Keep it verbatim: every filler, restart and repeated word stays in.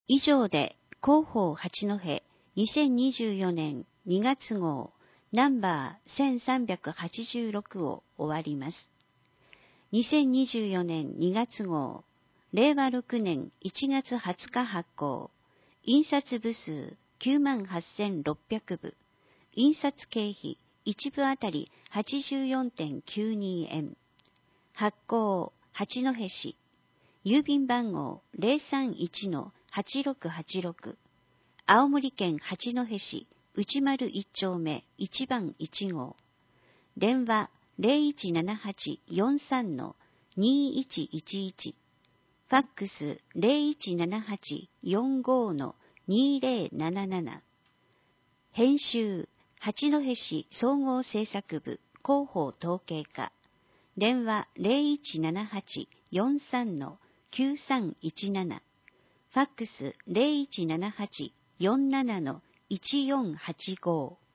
以上で広報八戸にせんにじゅうよねんにがつ号ナンバーせんさんびゃくはちじゅうろくを終わります。にせんにじゅうよねんにがつ号れいわろくねんいちがつはつか発行、印刷部数きゅうまんはっせんろっぴゃくぶ、印刷経費いちぶあたり はちじゅうよんてんきゅうにえん、発行八戸市、郵便番号 ゼロさんいちのはちろくはちろく、青森県八戸市内丸一丁目いちばんいち号、電話 ゼロいちななはちよんさんのにいちいちいち、ファックス ゼロいちななはちよんごのにゼロなななな、編集八戸市総合政策部広報統計課、電話 ゼロいちななはちよんさんのきゅうさんいちなな、ファックス ゼロいちななはちよんななのいちよんはちご。